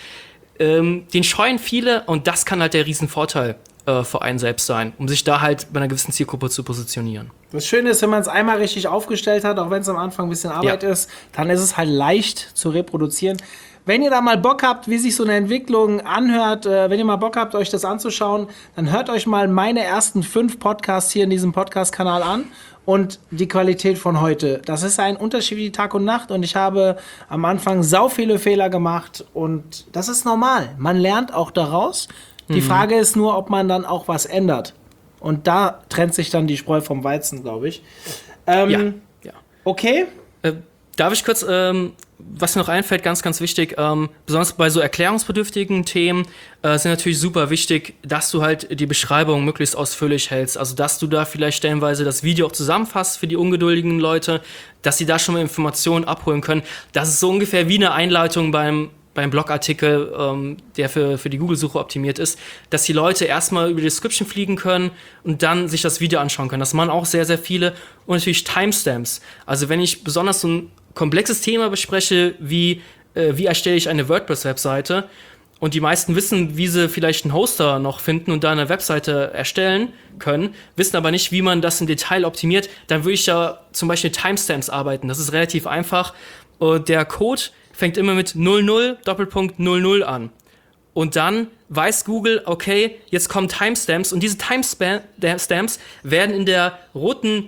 Den scheuen viele und das kann halt der Riesenvorteil für einen selbst sein, um sich da halt bei einer gewissen Zielgruppe zu positionieren. Das Schöne ist, wenn man es einmal richtig aufgestellt hat, auch wenn es am Anfang ein bisschen Arbeit ist, dann ist es halt leicht zu reproduzieren. Wenn ihr da mal Bock habt, wie sich so eine Entwicklung anhört, wenn ihr mal Bock habt, euch das anzuschauen, dann hört euch mal meine ersten 5 Podcasts hier in diesem Podcast-Kanal an und die Qualität von heute. Das ist ein Unterschied wie Tag und Nacht und ich habe am Anfang sau viele Fehler gemacht und das ist normal. Man lernt auch daraus. Die Frage ist nur, ob man dann auch was ändert. Und da trennt sich dann die Spreu vom Weizen, glaube ich. Ja. Okay. Darf ich kurz, was mir noch einfällt, ganz, ganz wichtig, besonders bei so erklärungsbedürftigen Themen sind natürlich super wichtig, dass du halt die Beschreibung möglichst ausführlich hältst. Also, dass du da vielleicht stellenweise das Video auch zusammenfasst für die ungeduldigen Leute, dass sie da schon mal Informationen abholen können. Das ist so ungefähr wie eine Einleitung beim Blogartikel, der für die Google-Suche optimiert ist, dass die Leute erstmal über die Description fliegen können und dann sich das Video anschauen können. Das machen auch sehr, sehr viele. Und natürlich Timestamps. Also wenn ich besonders so ein komplexes Thema bespreche, wie erstelle ich eine WordPress-Webseite und die meisten wissen, wie sie vielleicht einen Hoster noch finden und da eine Webseite erstellen können, wissen aber nicht, wie man das im Detail optimiert, dann würde ich ja zum Beispiel Timestamps arbeiten. Das ist relativ einfach. Der Code fängt immer mit 00 Doppelpunkt 00 an. Und dann weiß Google, okay, jetzt kommen Timestamps und diese Timestamps werden in der roten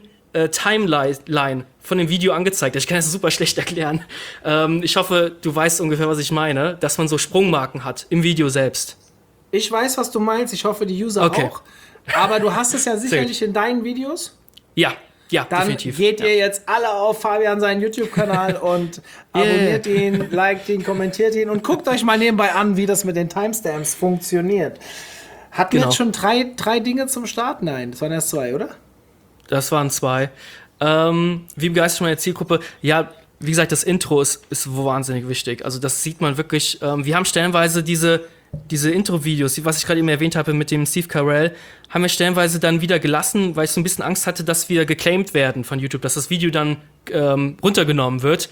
Timeline von dem Video angezeigt. Ich kann das super schlecht erklären. Ich hoffe, du weißt ungefähr, was ich meine, dass man so Sprungmarken hat im Video selbst. Ich weiß, was du meinst. Ich hoffe, die User auch. Aber du hast es ja sicherlich in deinen Videos. Ja, dann definitiv. Geht ihr jetzt alle auf Fabian seinen YouTube-Kanal und abonniert ihn, liked ihn, kommentiert ihn und guckt euch mal nebenbei an, wie das mit den Timestamps funktioniert. Hatten wir jetzt schon drei Dinge zum Start? Nein, das waren erst 2, oder? Das waren 2. Wie begeistert meine Zielgruppe? Ja, wie gesagt, das Intro ist wahnsinnig wichtig. Also das sieht man wirklich. Wir haben stellenweise diese Intro-Videos, was ich gerade eben erwähnt habe mit dem Steve Carell, haben wir stellenweise dann wieder gelassen, weil ich so ein bisschen Angst hatte, dass wir geclaimed werden von YouTube, dass das Video dann runtergenommen wird.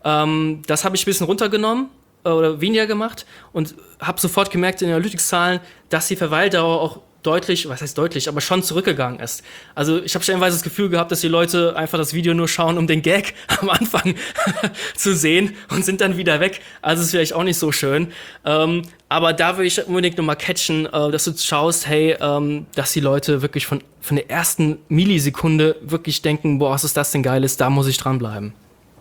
Das habe ich ein bisschen runtergenommen oder weniger gemacht und habe sofort gemerkt in den Analytics-Zahlen, dass die Verweildauer auch deutlich, was heißt deutlich, aber schon zurückgegangen ist. Also ich habe stellenweise das Gefühl gehabt, dass die Leute einfach das Video nur schauen, um den Gag am Anfang zu sehen und sind dann wieder weg. Also ist vielleicht auch nicht so schön. Aber da will ich unbedingt nochmal catchen, dass du schaust, hey, dass die Leute wirklich von der ersten Millisekunde wirklich denken, boah, was ist das denn Geiles, da muss ich dranbleiben.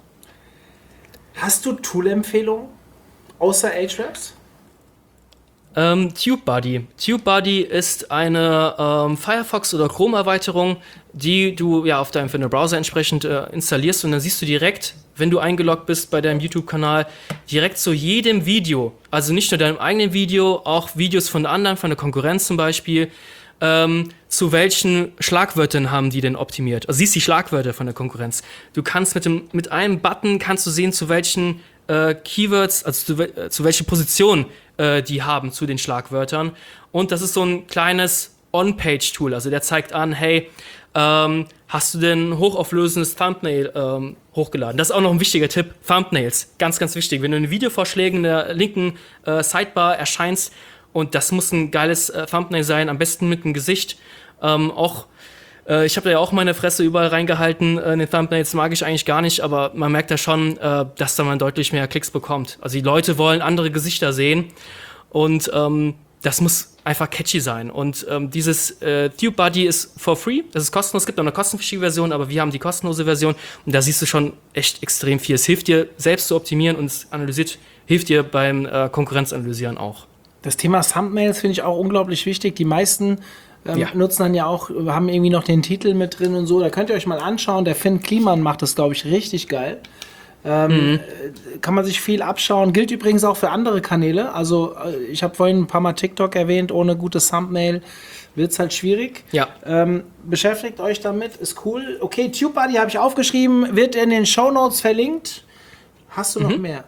Hast du Tool-Empfehlungen außer Ahrefs? TubeBuddy. TubeBuddy ist eine Firefox- oder Chrome-Erweiterung, die du ja für deinen Browser entsprechend installierst und dann siehst du direkt, wenn du eingeloggt bist bei deinem YouTube-Kanal, direkt zu jedem Video, also nicht nur deinem eigenen Video, auch Videos von anderen, von der Konkurrenz zum Beispiel, zu welchen Schlagwörtern haben die denn optimiert. Also siehst die Schlagwörter von der Konkurrenz. Du kannst mit einem Button kannst du sehen, zu welchen Keywords, also zu welcher Position die haben zu den Schlagwörtern. Und das ist so ein kleines On-Page-Tool. Also der zeigt an, hey, hast du denn ein hochauflösendes Thumbnail hochgeladen? Das ist auch noch ein wichtiger Tipp. Thumbnails, ganz, ganz wichtig. Wenn du in Videovorschlägen in der linken Sidebar erscheinst, und das muss ein geiles Thumbnail sein, am besten mit einem Gesicht. Ich habe da ja auch meine Fresse überall reingehalten. In den Thumbnails mag ich eigentlich gar nicht, aber man merkt ja schon, dass da man deutlich mehr Klicks bekommt. Also die Leute wollen andere Gesichter sehen und das muss einfach catchy sein. Und dieses TubeBuddy ist for free, das ist kostenlos. Es gibt auch eine kostenpflichtige Version, aber wir haben die kostenlose Version und da siehst du schon echt extrem viel. Es hilft dir, selbst zu optimieren und es hilft dir beim Konkurrenzanalysieren auch. Das Thema Thumbnails finde ich auch unglaublich wichtig. Die meisten nutzen dann ja auch, haben irgendwie noch den Titel mit drin und so. Da könnt ihr euch mal anschauen. Der Finn Kliman macht das, glaube ich, richtig geil. Kann man sich viel abschauen. Gilt übrigens auch für andere Kanäle. Also ich habe vorhin ein paar Mal TikTok erwähnt. Ohne gutes Thumbnail wird es halt schwierig. Ja. Beschäftigt euch damit, ist cool. Okay, TubeBuddy habe ich aufgeschrieben. Wird in den Shownotes verlinkt. Hast du noch mehr?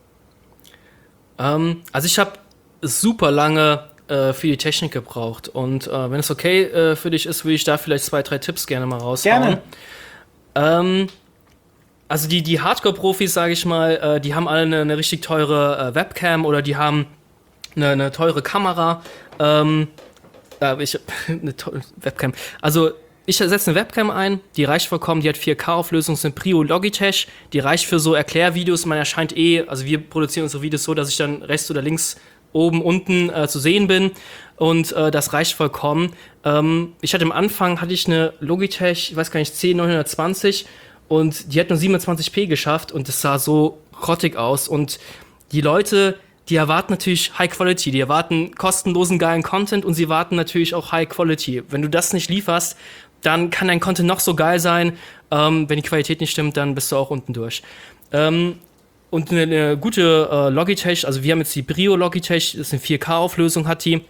Also ich habe super lange für die Technik gebraucht. Und wenn es okay für dich ist, würde ich da vielleicht 2, 3 Tipps gerne mal raushauen. Gerne. Also die Hardcore-Profis, sage ich mal, die haben alle eine richtig teure Webcam oder die haben eine teure Kamera. Eine teure Webcam. Also ich setze eine Webcam ein, die reicht vollkommen, die hat 4K-Auflösung, ist eine Prio Logitech, die reicht für so Erklärvideos, man erscheint also wir produzieren unsere Videos so, dass ich dann rechts oder links oben, unten zu sehen bin und das reicht vollkommen. Ich hatte am Anfang eine Logitech, ich weiß gar nicht, C920 und die hat nur 27p geschafft und das sah so grottig aus und die Leute, die erwarten natürlich High Quality, die erwarten kostenlosen, geilen Content und sie erwarten natürlich auch High Quality. Wenn du das nicht lieferst, dann kann dein Content noch so geil sein, wenn die Qualität nicht stimmt, dann bist du auch unten durch. Und eine gute Logitech, also wir haben jetzt die Brio Logitech, das ist eine 4K-Auflösung, hat die.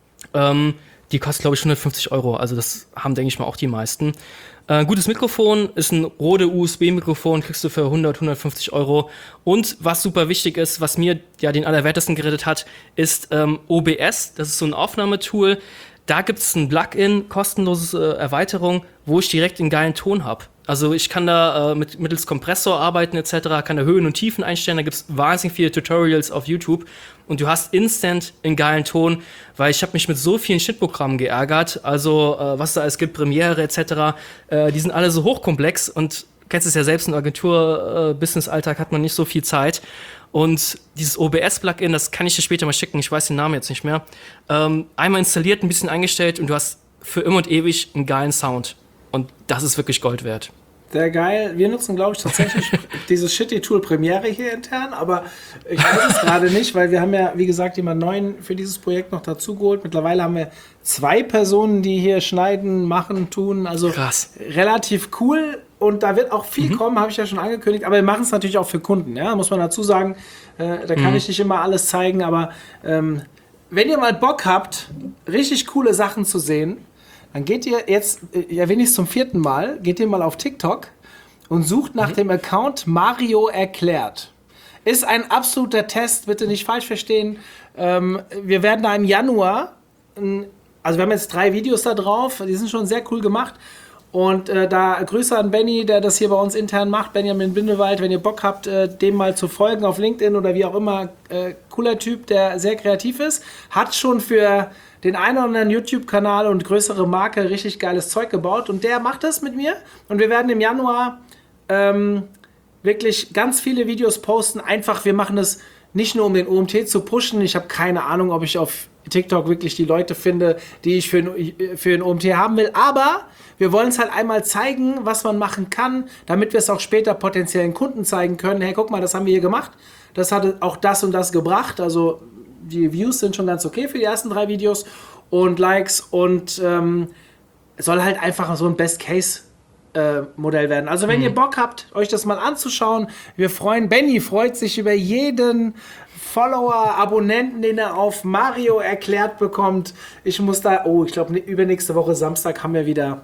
Die kostet, glaube ich, 150 €. Also das haben, denke ich mal, auch die meisten. Gutes Mikrofon, ist ein Rode USB-Mikrofon, kriegst du für 150 €. Und was super wichtig ist, was mir ja den Allerwertesten gerettet hat, ist OBS. Das ist so ein Aufnahmetool. Da gibt es ein Plugin, kostenlose Erweiterung, wo ich direkt einen geilen Ton habe. Also ich kann da mittels Kompressor arbeiten etc., kann da Höhen und Tiefen einstellen, da gibt es wahnsinnig viele Tutorials auf YouTube und du hast instant einen geilen Ton, weil ich habe mich mit so vielen Schnittprogrammen geärgert, also was da alles gibt, Premiere etc., die sind alle so hochkomplex und du kennst es ja selbst, im Agentur-Business-Alltag hat man nicht so viel Zeit. Und dieses OBS-Plugin, das kann ich dir später mal schicken, ich weiß den Namen jetzt nicht mehr, einmal installiert, ein bisschen eingestellt und du hast für immer und ewig einen geilen Sound. Und das ist wirklich Gold wert. Sehr geil. Wir nutzen, glaube ich, tatsächlich dieses Shitty-Tool Premiere hier intern, aber ich weiß es gerade nicht, weil wir haben ja, wie gesagt, jemanden neuen für dieses Projekt noch dazu geholt. Mittlerweile haben wir 2 Personen, die hier schneiden, machen, tun. Also krass. Relativ cool. Und da wird auch viel kommen, habe ich ja schon angekündigt. Aber wir machen es natürlich auch für Kunden, ja, muss man dazu sagen. Da kann ich nicht immer alles zeigen, aber wenn ihr mal Bock habt, richtig coole Sachen zu sehen, dann geht ihr jetzt, erwähne ich es zum 4. Mal, geht ihr mal auf TikTok und sucht nach dem Account Mario erklärt. Ist ein absoluter Test, bitte nicht falsch verstehen. Wir werden da im Januar, also wir haben jetzt 3 Videos da drauf, die sind schon sehr cool gemacht. Und da Grüße an Benny, der das hier bei uns intern macht, Benjamin Bindewald, wenn ihr Bock habt, dem mal zu folgen auf LinkedIn oder wie auch immer, cooler Typ, der sehr kreativ ist, hat schon für den einen oder anderen YouTube-Kanal und größere Marke richtig geiles Zeug gebaut und der macht das mit mir und wir werden im Januar wirklich ganz viele Videos posten, einfach, wir machen das nicht nur um den OMT zu pushen, ich habe keine Ahnung, ob ich auf TikTok wirklich die Leute finde, die ich für den OMT haben will, aber wir wollen es halt einmal zeigen, was man machen kann, damit wir es auch später potenziellen Kunden zeigen können. Hey, guck mal, das haben wir hier gemacht. Das hat auch das und das gebracht. Also die Views sind schon ganz okay für die ersten 3 Videos und Likes und soll halt einfach so ein Best-Case-Modell werden. Also wenn ihr Bock habt, euch das mal anzuschauen, Benny freut sich über jeden Follower, Abonnenten, den er auf Mario erklärt bekommt. Ich glaube, übernächste Woche Samstag haben wir wieder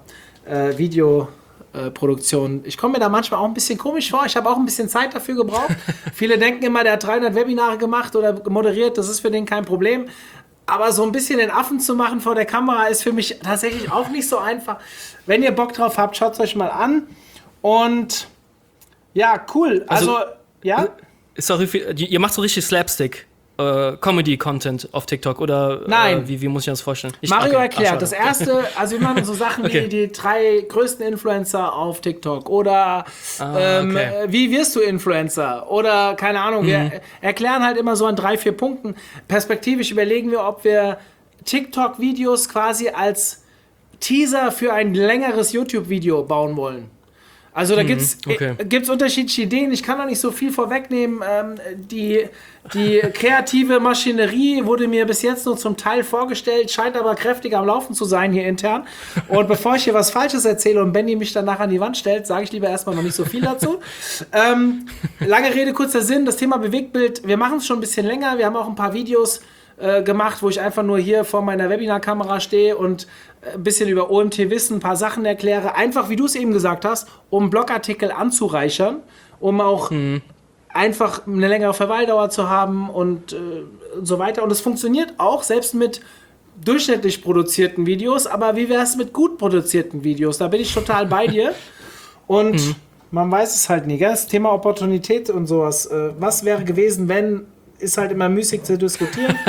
Videoproduktion. Ich komme mir da manchmal auch ein bisschen komisch vor. Ich habe auch ein bisschen Zeit dafür gebraucht. Viele denken immer, der hat 300 Webinare gemacht oder moderiert. Das ist für den kein Problem. Aber so ein bisschen den Affen zu machen vor der Kamera ist für mich tatsächlich auch nicht so einfach. Wenn ihr Bock drauf habt, schaut es euch mal an. Und ja, cool. Also ja? Sorry, ihr macht so richtig Slapstick. Comedy-Content auf TikTok oder Nein. Wie muss ich das vorstellen? Mario erklärt. Das erste, also wir machen so Sachen wie die 3 größten Influencer auf TikTok oder wie wirst du Influencer oder keine Ahnung. Wir erklären halt immer so an 3, 4 Punkten. Perspektivisch überlegen wir, ob wir TikTok-Videos quasi als Teaser für ein längeres YouTube-Video bauen wollen. Also da gibt's unterschiedliche Ideen. Ich kann da nicht so viel vorwegnehmen. Die kreative Maschinerie wurde mir bis jetzt nur zum Teil vorgestellt, scheint aber kräftig am Laufen zu sein hier intern. Und bevor ich hier was Falsches erzähle und Benny mich danach an die Wand stellt, sage ich lieber erstmal noch nicht so viel dazu. Lange Rede, kurzer Sinn. Das Thema Bewegtbild, wir machen es schon ein bisschen länger. Wir haben auch ein paar Videos gemacht, wo ich einfach nur hier vor meiner Webinarkamera stehe und ein bisschen über OMT-Wissen, ein paar Sachen erkläre. Einfach, wie du es eben gesagt hast, um Blogartikel anzureichern, um auch einfach eine längere Verweildauer zu haben und so weiter. Und es funktioniert auch, selbst mit durchschnittlich produzierten Videos. Aber wie wäre es mit gut produzierten Videos? Da bin ich total bei dir. Und man weiß es halt nie, gell? Das Thema Opportunität und sowas. Was wäre gewesen, wenn... Ist halt immer müßig zu diskutieren.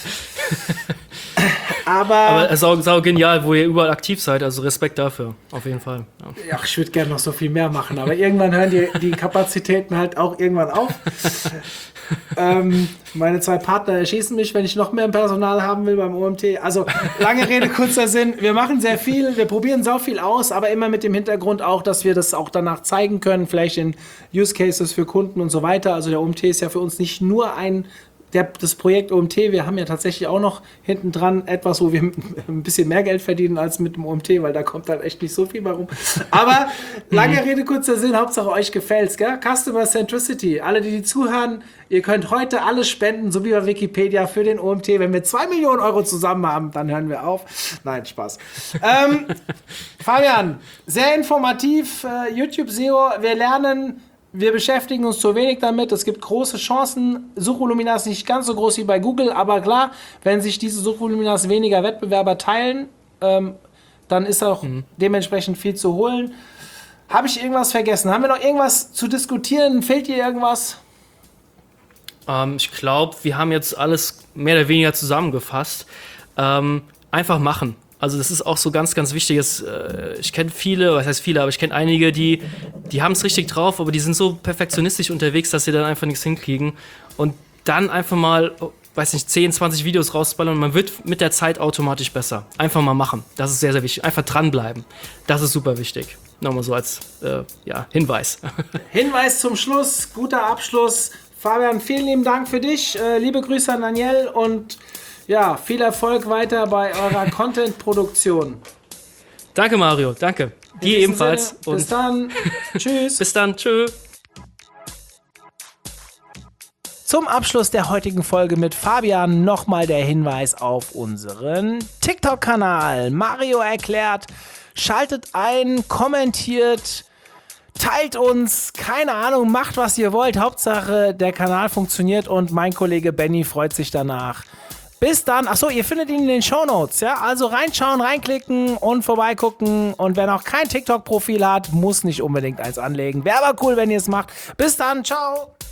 Aber es ist auch genial, wo ihr überall aktiv seid. Also Respekt dafür, auf jeden Fall. Ja, ich würde gerne noch so viel mehr machen, aber irgendwann hören die Kapazitäten halt auch irgendwann auf. Meine 2 Partner erschießen mich, wenn ich noch mehr Personal haben will beim OMT. Also lange Rede, kurzer Sinn. Wir machen sehr viel, wir probieren sau viel aus, aber immer mit dem Hintergrund auch, dass wir das auch danach zeigen können, vielleicht in Use Cases für Kunden und so weiter. Also der OMT ist ja für uns nicht nur das Projekt OMT, wir haben ja tatsächlich auch noch hinten dran etwas, wo wir ein bisschen mehr Geld verdienen als mit dem OMT, weil da kommt halt echt nicht so viel bei rum. Aber lange Rede, kurzer Sinn, Hauptsache euch gefällt's, gell? Customer Centricity. Alle, die zuhören, ihr könnt heute alles spenden, so wie bei Wikipedia für den OMT. Wenn wir 2 Millionen Euro zusammen haben, dann hören wir auf. Nein, Spaß. Fabian, sehr informativ, YouTube SEO, wir beschäftigen uns zu wenig damit. Es gibt große Chancen. Suchvoluminas nicht ganz so groß wie bei Google, aber klar, wenn sich diese Suchvoluminas weniger Wettbewerber teilen, dann ist auch dementsprechend viel zu holen. Habe ich irgendwas vergessen? Haben wir noch irgendwas zu diskutieren? Fehlt dir irgendwas? Ich glaube, wir haben jetzt alles mehr oder weniger zusammengefasst. Einfach machen. Also das ist auch so ganz, ganz wichtiges. Ich kenne viele, was heißt viele, aber ich kenne einige, die haben es richtig drauf, aber die sind so perfektionistisch unterwegs, dass sie dann einfach nichts hinkriegen. Und dann einfach mal, 10, 20 Videos rausballern und man wird mit der Zeit automatisch besser. Einfach mal machen. Das ist sehr, sehr wichtig. Einfach dranbleiben. Das ist super wichtig. Nochmal so als Hinweis. Hinweis zum Schluss, guter Abschluss. Fabian, vielen lieben Dank für dich. Liebe Grüße an Daniel und ja, viel Erfolg weiter bei eurer Content-Produktion. Danke, Mario. Danke. Dir ebenfalls. Sinne, bis dann. Tschüss. Bis dann. Tschö. Zum Abschluss der heutigen Folge mit Fabian nochmal der Hinweis auf unseren TikTok-Kanal. Mario erklärt, schaltet ein, kommentiert, teilt uns, keine Ahnung, macht was ihr wollt. Hauptsache der Kanal funktioniert und mein Kollege Benny freut sich danach. Bis dann. Achso, ihr findet ihn in den Shownotes, ja? Also reinschauen, reinklicken und vorbeigucken. Und wer noch kein TikTok-Profil hat, muss nicht unbedingt eins anlegen. Wäre aber cool, wenn ihr es macht. Bis dann. Ciao.